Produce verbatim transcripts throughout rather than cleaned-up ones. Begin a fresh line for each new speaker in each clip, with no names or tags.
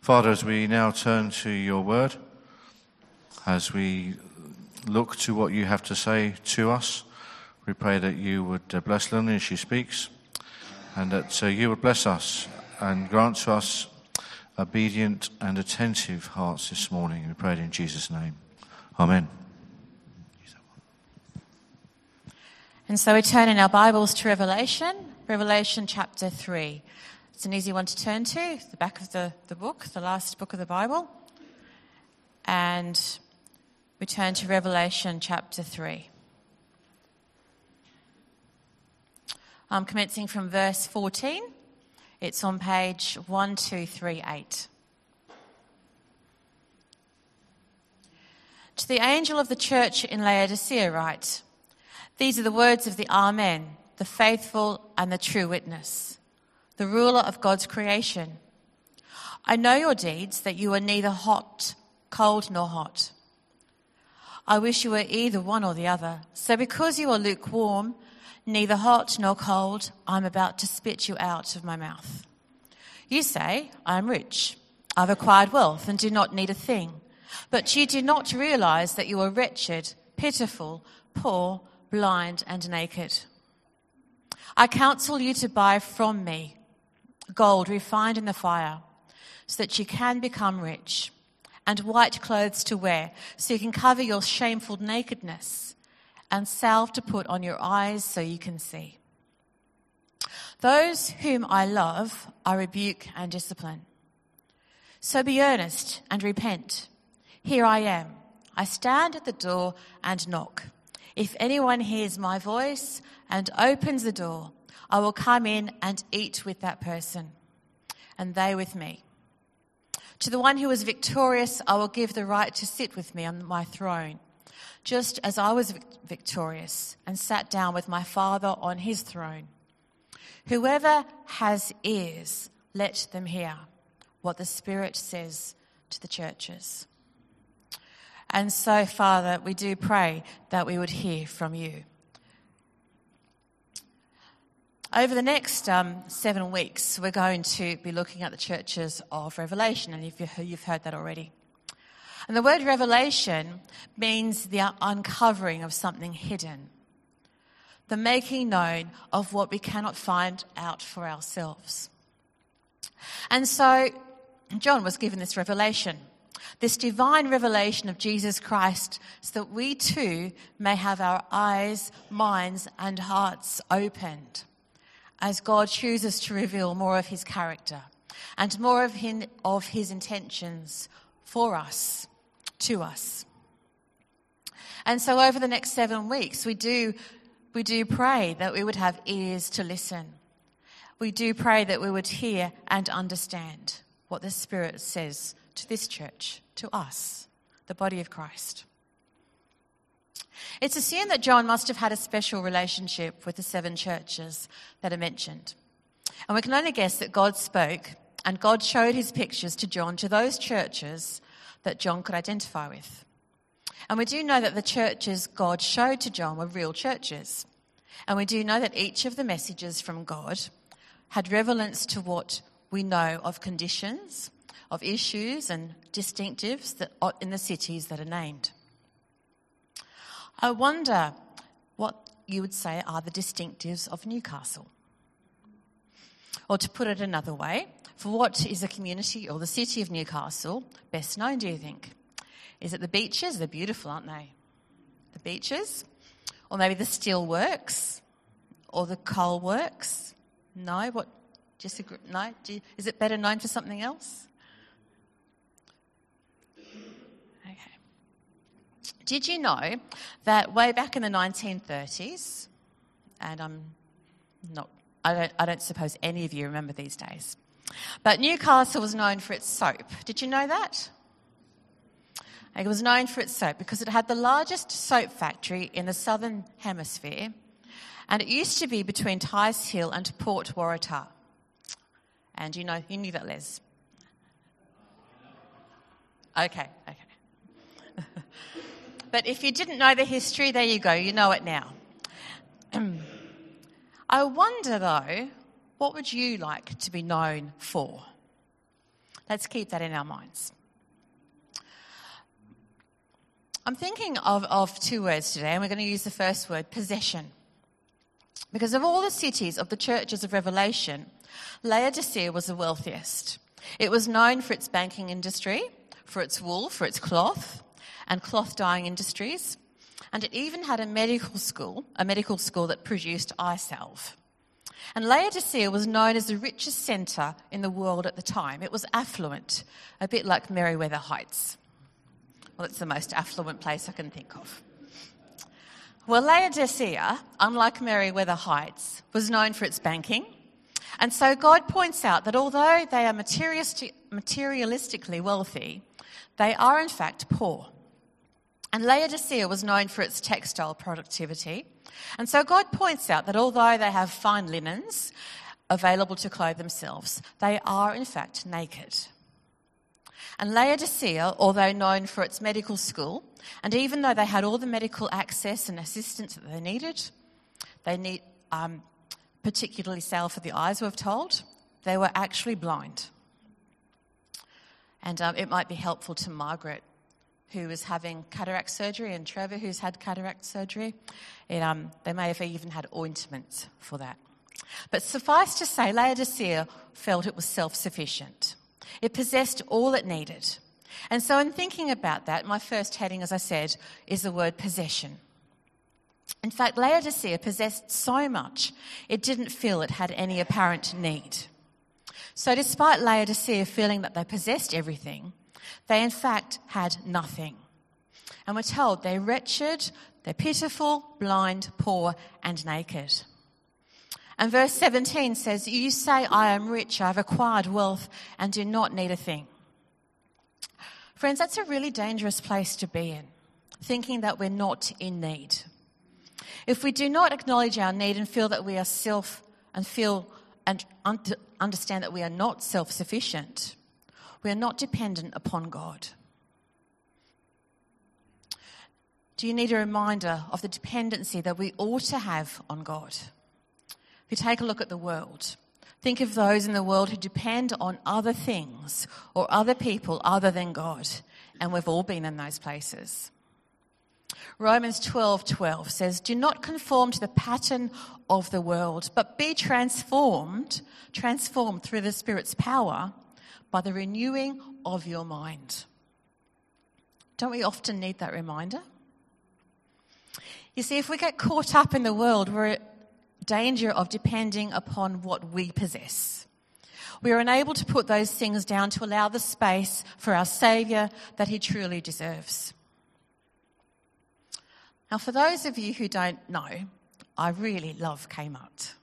Father, as we now turn to your word, as we look to what you have to say to us, we pray that you would uh, bless Lily as she speaks, and that uh, you would bless us and grant to us obedient and attentive hearts this morning. We pray it in Jesus' name. Amen.
And so we turn in our Bibles to Revelation, Revelation chapter three. It's an easy one to turn to, the back of the, the book, the last book of the Bible. And we turn to Revelation chapter three. I'm commencing from verse fourteen. It's on page one two three eight. To the angel of the church in Laodicea write, these are the words of the Amen, the faithful and the true witness, the ruler of God's creation. I know your deeds, that you are neither hot, cold nor hot. I wish you were either one or the other. So because you are lukewarm, neither hot nor cold, I'm about to spit you out of my mouth. You say, I am rich, I've acquired wealth and do not need a thing. But you do not realize that you are wretched, pitiful, poor, blind and naked. I counsel you to buy from me gold refined in the fire, so that you can become rich, and white clothes to wear, so you can cover your shameful nakedness, and salve to put on your eyes so you can see. Those whom I love I rebuke and discipline. So be earnest and repent. Here I am. I stand at the door and knock. If anyone hears my voice and opens the door, I will come in and eat with that person, and they with me. To the one who is victorious, I will give the right to sit with me on my throne, just as I was victorious and sat down with my Father on his throne. Whoever has ears, let them hear what the Spirit says to the churches. And so, Father, we do pray that we would hear from you. Over the next um, seven weeks, we're going to be looking at the churches of Revelation, and you've, you've heard that already. And the word revelation means the uncovering of something hidden, the making known of what we cannot find out for ourselves. And so John was given this revelation, this divine revelation of Jesus Christ, so that we too may have our eyes, minds, and hearts opened, as God chooses to reveal more of his character and more of his, of his intentions for us, to us. And so over the next seven weeks, we do, we do pray that we would have ears to listen. We do pray that we would hear and understand what the Spirit says to this church, to us, the body of Christ. It's assumed that John must have had a special relationship with the seven churches that are mentioned. And we can only guess that God spoke and God showed his pictures to John, to those churches that John could identify with. And we do know that the churches God showed to John were real churches. And we do know that each of the messages from God had relevance to what we know of conditions, of issues and distinctives that are in the cities that are named. I wonder what you would say are the distinctives of Newcastle. Or to put it another way, for what is the community or the city of Newcastle best known, do you think? Is it the beaches? They're beautiful, aren't they? The beaches? Or maybe the steel works? Or the coal works? No? What? Disagree? No? Do you, is it better known for something else? Did you know that way back in the nineteen thirties, and I'm not, I don't, I don't suppose any of you remember these days, but Newcastle was known for its soap. Did you know that? It was known for its soap because it had the largest soap factory in the southern hemisphere, and it used to be between Tice Hill and Port Waratah. And you know, you knew that, Les. Okay, okay. But if you didn't know the history, there you go, you know it now. I wonder, though, what would you like to be known for? Let's keep that in our minds. I'm thinking of, of two words today, and we're going to use the first word, possession. Because of all the cities of the churches of Revelation, Laodicea was the wealthiest. It was known for its banking industry, for its wool, for its cloth, and cloth dyeing industries. And it even had a medical school, a medical school that produced eye salve. And Laodicea was known as the richest centre in the world at the time. It was affluent, a bit like Merewether Heights. Well, it's the most affluent place I can think of. Well, Laodicea, unlike Merewether Heights, was known for its banking. And so God points out that although they are materialistic, materialistically wealthy, they are in fact poor. And Laodicea was known for its textile productivity. And so God points out that although they have fine linens available to clothe themselves, they are in fact naked. And Laodicea, although known for its medical school, and even though they had all the medical access and assistance that they needed, they need um, particularly salve for the eyes, we're told, they were actually blind. And um, it might be helpful to Margaret, who is having cataract surgery, and Trevor, who's had cataract surgery. It, um, they may have even had ointments for that. But suffice to say, Laodicea felt it was self-sufficient. It possessed all it needed. And so in thinking about that, my first heading, as I said, is the word possession. In fact, Laodicea possessed so much, it didn't feel it had any apparent need. So despite Laodicea feeling that they possessed everything, they in fact had nothing. And we're told they're wretched, they're pitiful, blind, poor, and naked. And verse seventeen says, "You say, I am rich, I have acquired wealth, and do not need a thing." Friends, that's a really dangerous place to be in, thinking that we're not in need. If we do not acknowledge our need and feel that we are self and feel and un- understand that we are not self-sufficient, we are not dependent upon God. Do you need a reminder of the dependency that we ought to have on God? If you take a look at the world, think of those in the world who depend on other things or other people other than God, and we've all been in those places. Romans twelve twelve says, "Do not conform to the pattern of the world, but be transformed, transformed through the Spirit's power by the renewing of your mind." Don't we often need that reminder? You see, if we get caught up in the world, we're in danger of depending upon what we possess. We are unable to put those things down to allow the space for our Saviour that he truly deserves. Now, for those of you who don't know, I really love Kmart.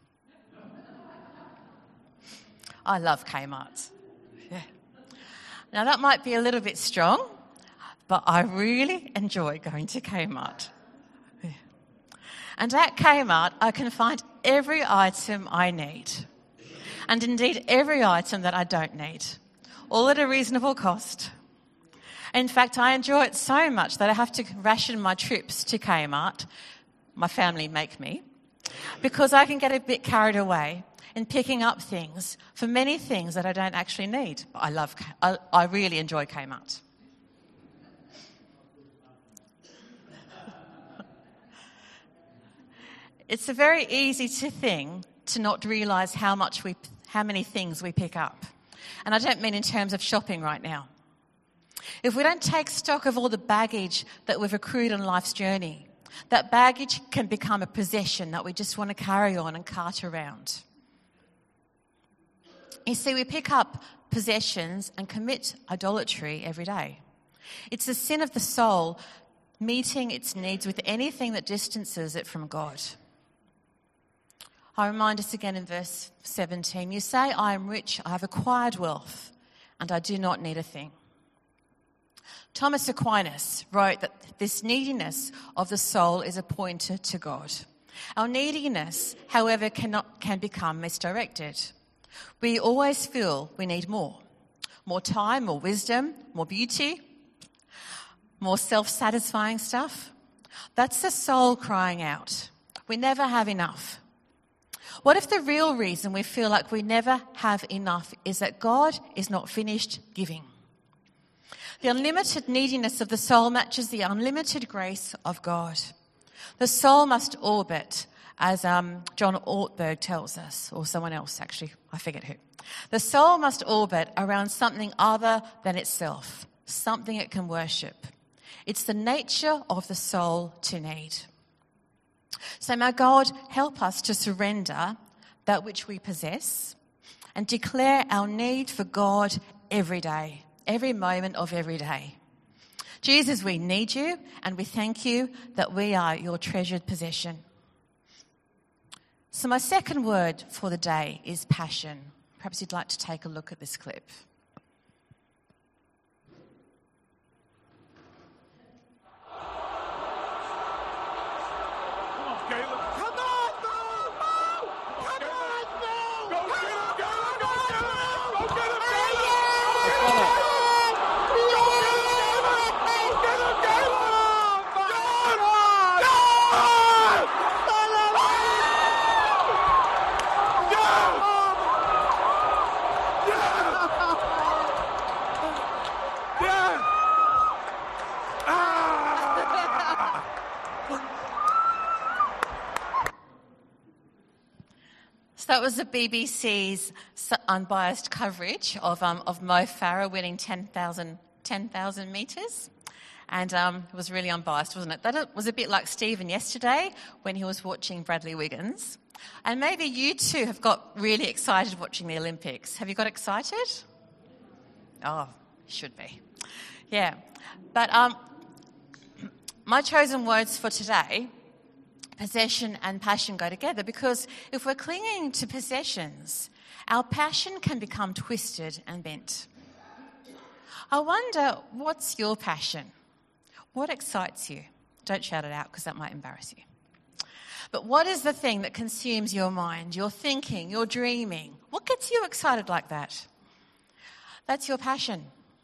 I love Kmart. Yeah. Now, that might be a little bit strong, but I really enjoy going to Kmart. Yeah. And at Kmart, I can find every item I need, and indeed every item that I don't need, all at a reasonable cost. In fact, I enjoy it so much that I have to ration my trips to Kmart. My family make me, because I can get a bit carried away in picking up things for many things that I don't actually need. But I love, I, I really enjoy Kmart. It's a very easy to thing to not realise how much we, how many things we pick up. And I don't mean in terms of shopping right now. If we don't take stock of all the baggage that we've accrued on life's journey, that baggage can become a possession that we just want to carry on and cart around. You see, we pick up possessions and commit idolatry every day. It's the sin of the soul meeting its needs with anything that distances it from God. I remind us again in verse seventeen, "You say, I am rich, I have acquired wealth, and I do not need a thing." Thomas Aquinas wrote that this neediness of the soul is a pointer to God. Our neediness, however, cannot, can become misdirected. We always feel we need more. More time, more wisdom, more beauty, more self-satisfying stuff. That's the soul crying out. We never have enough. What if the real reason we feel like we never have enough is that God is not finished giving? The unlimited neediness of the soul matches the unlimited grace of God. The soul must orbit, as um, John Ortberg tells us, or someone else actually, I forget who. The soul must orbit around something other than itself, something it can worship. It's the nature of the soul to need. So may God help us to surrender that which we possess and declare our need for God every day, every moment of every day. Jesus, we need you and we thank you that we are your treasured possession. So my second word for the day is passion. Perhaps you'd like to take a look at this clip. So that was the B B C's unbiased coverage of um, of Mo Farah winning ten thousand metres. And um, it was really unbiased, wasn't it? That was a bit like Stephen yesterday when he was watching Bradley Wiggins. And maybe you too have got really excited watching the Olympics. Have you got excited? Oh, should be. Yeah. But um, my chosen words for today, possession and passion go together, because if we're clinging to possessions, our passion can become twisted and bent. I wonder, what's your passion? What excites you? Don't shout it out because that might embarrass you. But what is the thing that consumes your mind, your thinking, your dreaming? What gets you excited like that? That's your passion.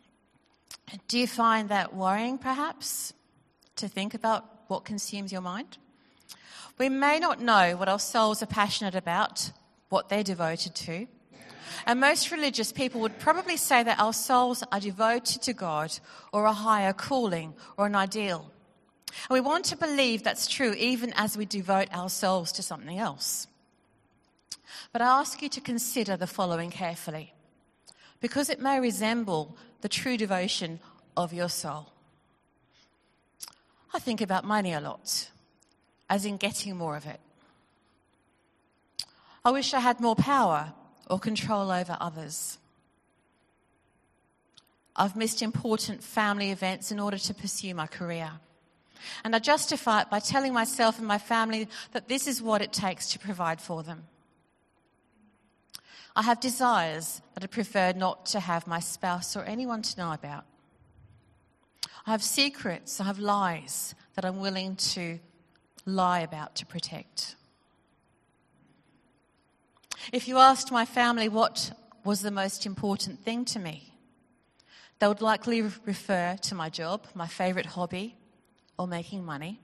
Do you find that worrying, perhaps, to think about what consumes your mind? We may not know what our souls are passionate about, what they're devoted to. And most religious people would probably say that our souls are devoted to God or a higher calling or an ideal. And we want to believe that's true even as we devote our souls to something else. But I ask you to consider the following carefully, because it may resemble the true devotion of your soul. I think about money a lot, as in getting more of it. I wish I had more power or control over others. I've missed important family events in order to pursue my career. And I justify it by telling myself and my family that this is what it takes to provide for them. I have desires that I prefer not to have my spouse or anyone to know about. I have secrets, I have lies that I'm willing to lie about to protect. If you asked my family what was the most important thing to me, they would likely refer to my job, my favourite hobby, or making money.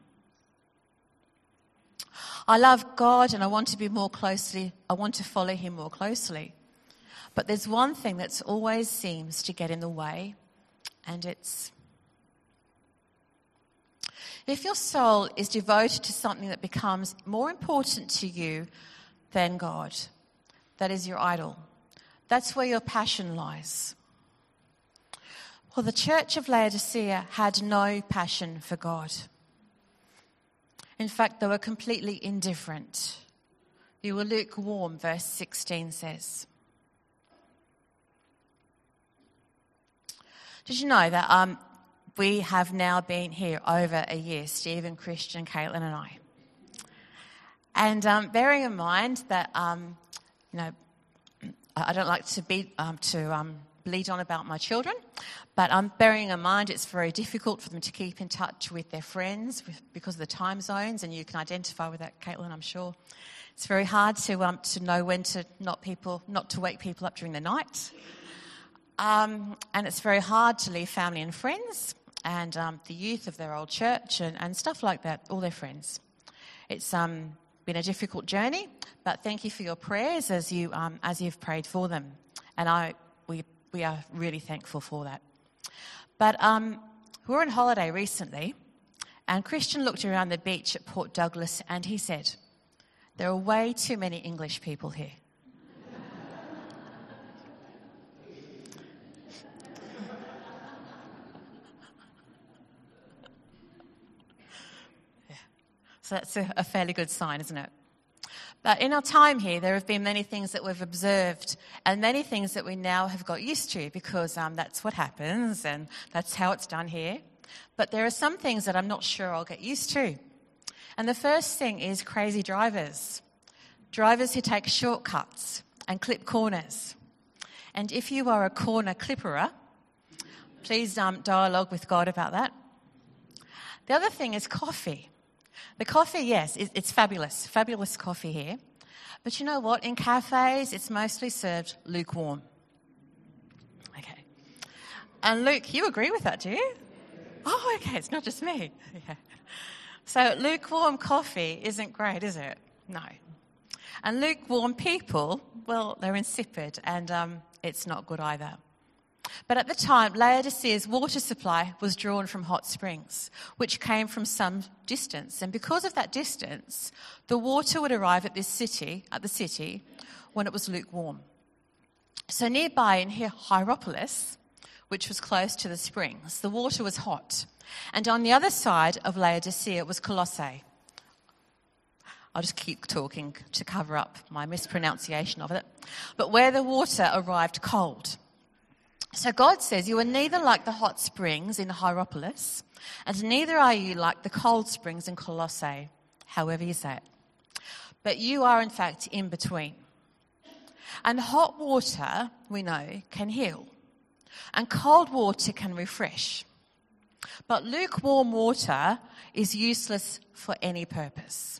I love God and I want to be more closely, I want to follow him more closely. But there's one thing that always seems to get in the way, and it's if your soul is devoted to something that becomes more important to you than God, that is your idol. That's where your passion lies. Well, the church of Laodicea had no passion for God. In fact, they were completely indifferent. You were lukewarm, verse sixteen says. Did you know that um, we have now been here over a year, Stephen, Christian, Caitlin and I. And um, bearing in mind that, um, you know, I don't like to be um, to um, bleat on about my children, but um, bearing in mind it's very difficult for them to keep in touch with their friends with, because of the time zones, and you can identify with that, Caitlin, I'm sure. It's very hard to um, to know when to not people not to wake people up during the night, um, and it's very hard to leave family and friends and um, the youth of their old church and, and stuff like that, all their friends. It's um been a difficult journey, but thank you for your prayers as you um, as you've prayed for them, and I we we are really thankful for that. But um, we were on holiday recently, and Christian looked around the beach at Port Douglas, and he said, "There are way too many English people here." So that's a, a fairly good sign, isn't it? But in our time here, there have been many things that we've observed and many things that we now have got used to because um, that's what happens and that's how it's done here. But there are some things that I'm not sure I'll get used to. And the first thing is crazy drivers. Drivers who take shortcuts and clip corners. And if you are a corner clipperer, please um, dialogue with God about that. The other thing is coffee. The coffee, yes, it's fabulous, fabulous coffee here. But you know what? In cafes, it's mostly served lukewarm. Okay. And Luke, you agree with that, do you? Oh, okay, it's not just me. Yeah. So lukewarm coffee isn't great, is it? No. And lukewarm people, well, they're insipid and um, it's not good either. But at the time, Laodicea's water supply was drawn from hot springs, which came from some distance. And because of that distance, the water would arrive at this city, at the city, when it was lukewarm. So nearby in Hierapolis, which was close to the springs, the water was hot. And on the other side of Laodicea was Colossae. I'll just keep talking to cover up my mispronunciation of it. But where the water arrived cold. So God says, you are neither like the hot springs in Hierapolis, and neither are you like the cold springs in Colossae, however you say it. But you are, in fact, in between. And hot water, we know, can heal. And cold water can refresh. But lukewarm water is useless for any purpose.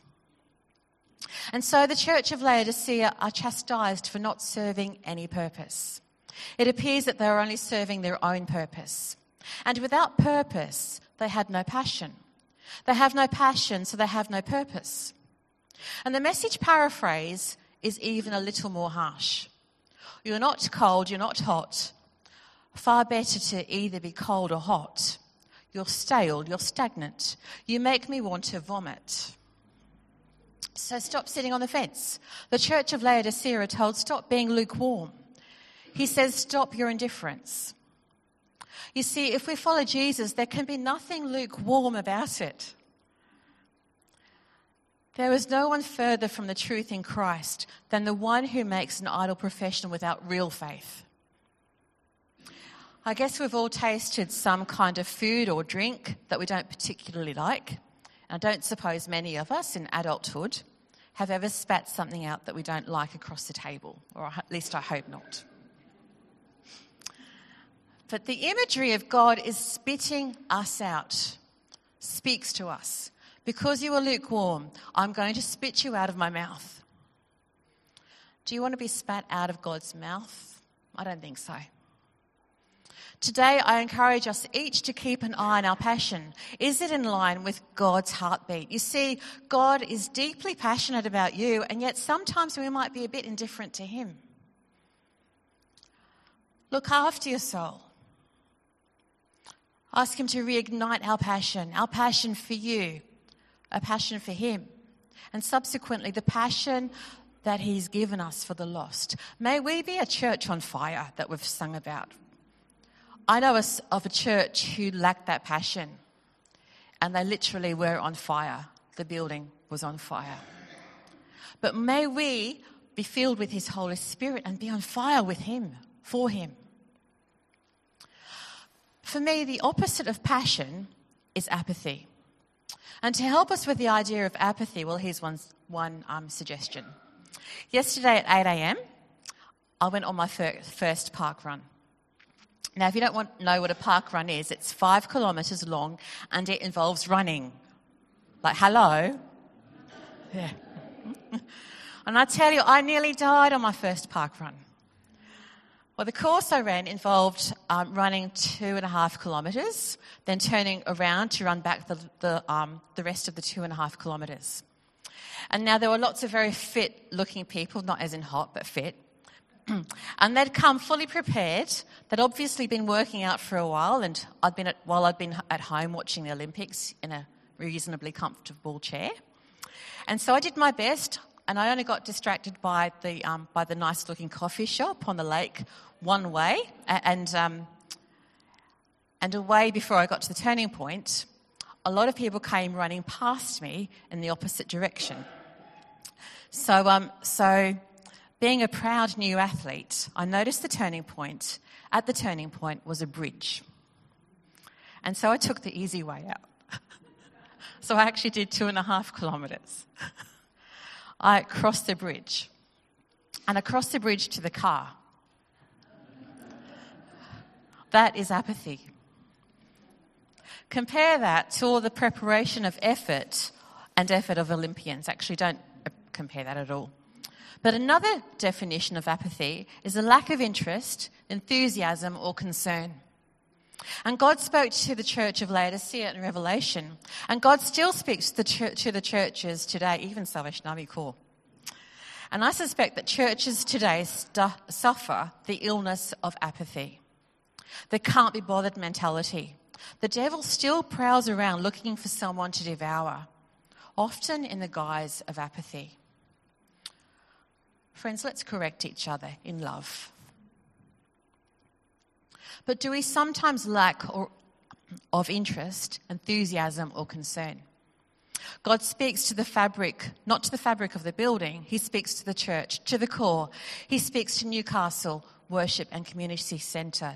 And so the church of Laodicea are chastised for not serving any purpose. It appears that they are only serving their own purpose. And without purpose, they had no passion. They have no passion, so they have no purpose. And the Message paraphrase is even a little more harsh. You're not cold, you're not hot. Far better to either be cold or hot. You're stale, you're stagnant. You make me want to vomit. So stop sitting on the fence. The church of Laodicea are told, stop being lukewarm. He says, stop your indifference. You see, if we follow Jesus, there can be nothing lukewarm about it. There is no one further from the truth in Christ than the one who makes an idle profession without real faith. I guess we've all tasted some kind of food or drink that we don't particularly like. I don't suppose many of us in adulthood have ever spat something out that we don't like across the table, or at least I hope not. But the imagery of God is spitting us out, speaks to us. Because you are lukewarm, I'm going to spit you out of my mouth. Do you want to be spat out of God's mouth? I don't think so. Today, I encourage us each to keep an eye on our passion. Is it in line with God's heartbeat? You see, God is deeply passionate about you, and yet sometimes we might be a bit indifferent to him. Look after your soul. Ask him to reignite our passion, our passion for you, a passion for him, and subsequently the passion that he's given us for the lost. May we be a church on fire that we've sung about. I know of a church who lacked that passion, and they literally were on fire. The building was on fire. But may we be filled with his Holy Spirit and be on fire with him, for him. For me, the opposite of passion is apathy. And to help us with the idea of apathy, well, here's one, one um, suggestion. Yesterday at eight a.m, I went on my fir- first park run. Now, if you don't want to know what a park run is, it's five kilometres long and it involves running. Like, hello? Yeah. And I tell you, I nearly died on my first park run. Well, the course I ran involved um, running two and a half kilometres, then turning around to run back the the, um, the rest of the two and a half kilometres. And now there were lots of very fit-looking people, not as in hot, but fit. And they'd come fully prepared. They'd obviously been working out for a while, and I'd been at, while I'd been at home watching the Olympics in a reasonably comfortable chair. And so I did my best, and I only got distracted by the um, by the nice-looking coffee shop on the lake one way, and um, and away before I got to the turning point, a lot of people came running past me in the opposite direction. So um so. Being a proud new athlete, I noticed the turning point. At the turning point was a bridge. And so I took the easy way out. So I actually did two and a half kilometres. I crossed the bridge. And I crossed the bridge to the car. That is apathy. Compare that to all the preparation of effort and effort of Olympians. Actually, don't compare that at all. But another definition of apathy is a lack of interest, enthusiasm, or concern. And God spoke to the church of Laodicea in Revelation, and God still speaks to the, ch- to the churches today, even Salvation Army Corps. And I suspect that churches today stu- suffer the illness of apathy, the can't be bothered mentality. The devil still prowls around looking for someone to devour, often in the guise of apathy. Friends, let's correct each other in love. But do we sometimes lack or, of interest, enthusiasm, or concern? God speaks to the fabric, not to the fabric of the building. He speaks to the church, to the core. He speaks to Newcastle Worship and Community Centre.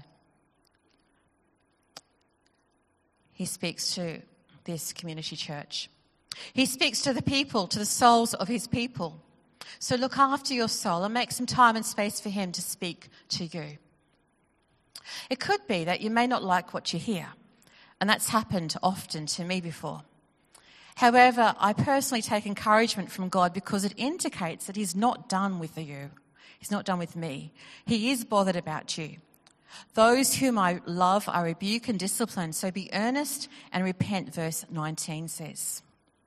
He speaks to this community church. He speaks to the people, to the souls of his people. So look after your soul and make some time and space for him to speak to you. It could be that you may not like what you hear, and that's happened often to me before. However, I personally take encouragement from God because it indicates that he's not done with you. He's not done with me. He is bothered about you. Those whom I love, I rebuke and discipline, so be earnest and repent, verse nineteen says.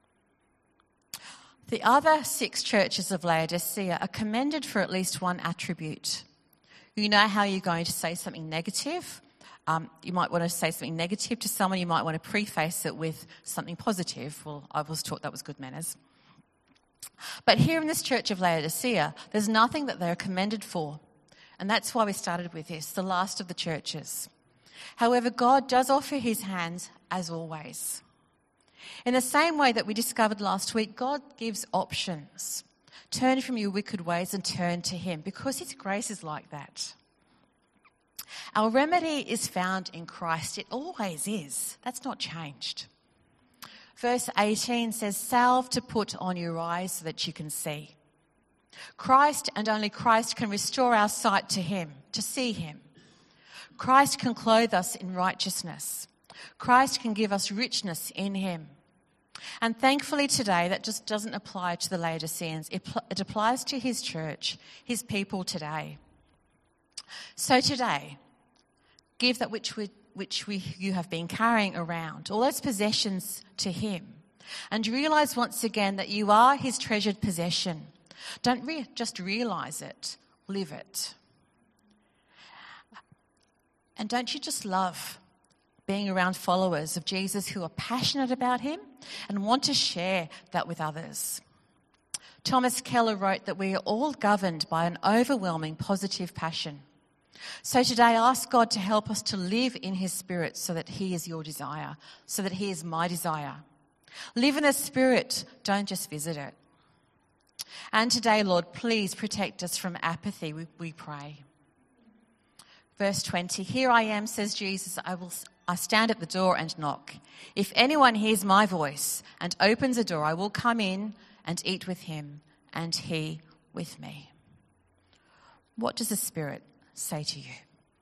The other six churches of Laodicea are commended for at least one attribute. You know how you're going to say something negative. Um, you might want to say something negative to someone. You might want to preface it with something positive. Well, I was taught that was good manners. But here in this church of Laodicea, there's nothing that they're commended for. And that's why we started with this, the last of the churches. However, God does offer his hands as always. In the same way that we discovered last week, God gives options. Turn from your wicked ways and turn to him, because his grace is like that. Our remedy is found in Christ. It always is. That's not changed. Verse eighteen says, salve to put on your eyes so that you can see. Christ and only Christ can restore our sight to him, to see him. Christ can clothe us in righteousness. Christ can give us richness in him. And thankfully today, that just doesn't apply to the Laodiceans. It, pl- it applies to his church, his people today. So today, give that which we, which we, you have been carrying around, all those possessions, to him. And realise once again that you are his treasured possession. Don't re- just realise it, live it. And don't you just love being around followers of Jesus who are passionate about him and want to share that with others? Thomas Keller wrote that we are all governed by an overwhelming positive passion. So today, ask God to help us to live in his spirit so that he is your desire, so that he is my desire. Live in the spirit, don't just visit it. And today, Lord, please protect us from apathy, we, we pray. Verse twenty, here I am, says Jesus, I will I stand at the door and knock. If anyone hears my voice and opens a door, I will come in and eat with him and he with me. What does the Spirit say to you?